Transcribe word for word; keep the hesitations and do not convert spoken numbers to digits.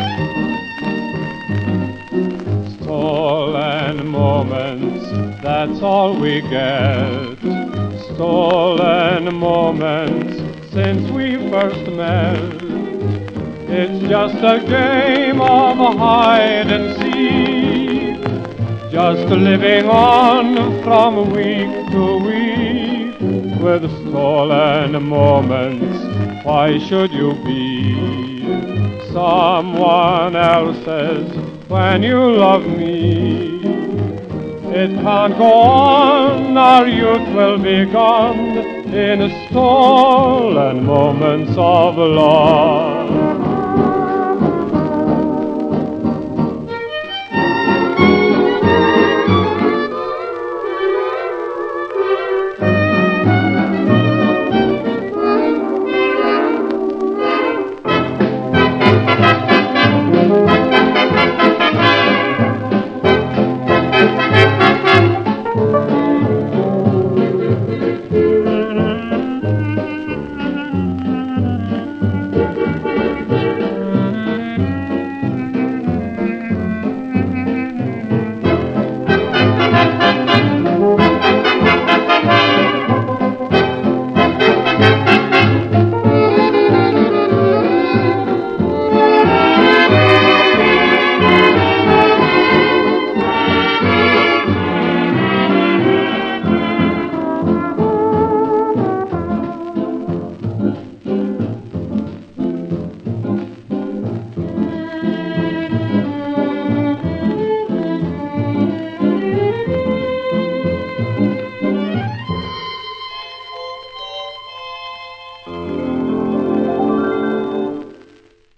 Stolen moments, that's all we get. Stolen moments since we first met. It's just a game of hide and seek, just living on from week to week. With stolen moments, why should you be someone else's when you love me? It can't go on, our youth will be gone in stolen moments of love.